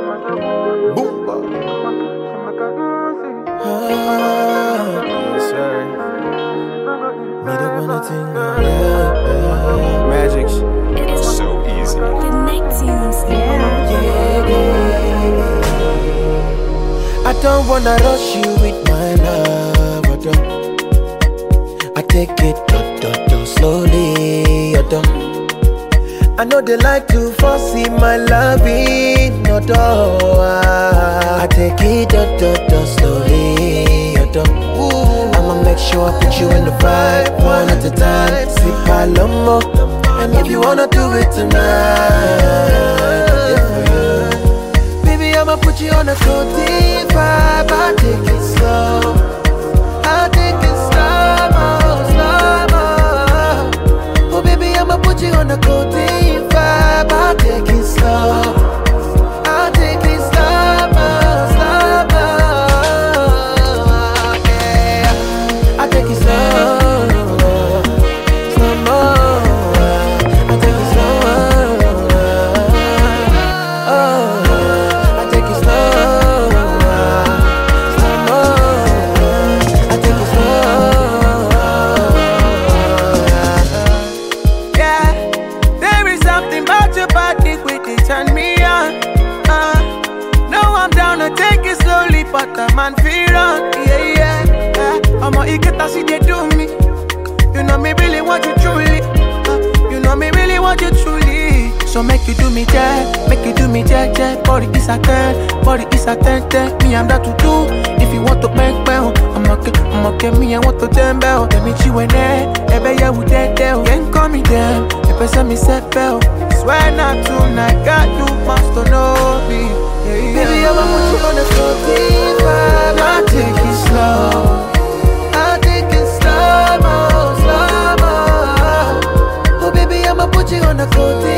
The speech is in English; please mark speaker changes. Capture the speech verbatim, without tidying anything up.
Speaker 1: Boomba.
Speaker 2: Ah, yes, sir. Meet up on a thing, yeah, yeah.
Speaker 1: Magics. So easy.
Speaker 3: Connections, yeah.
Speaker 2: Yeah, yeah. I don't wanna rush you with my love, I don't. I take it do, do, do, slowly, I don't. I know they like to foresee my loving, no door. I take it do, do, do, slowly, I don't. I'ma make sure I put you in the vibe, one at a time. Sip Palomo, and if you wanna do it tonight, it's for you. Baby, I'ma put you on a cozy vibe. I take it slow, I take it slow, slow. Oh baby, I'ma put you on a cozy vibe. I take it slow, I take it slow, slow. Yeah, I take it slow.
Speaker 4: But a man feel on, yeah, yeah, yeah. I'm a get as they do me. You know me really want you truly. Uh, you know me really want you truly. So make you do me that, make you do me that, that. Body is a ten, body is a ten, ten. Me I'm that to do. If you want to make bell, I'm okay, I'm okay. Me I want to damn bell. Let me chew in there, ebe yeah we dead there. Can't call me damn, ebe send me set bell. Swear not tonight, God you must to know me. Yeah, yeah.
Speaker 2: Baby, I'ma put you on a cozy vibe. I take it slow, I take it slow, slow. Oh baby, I'ma put you on a cozy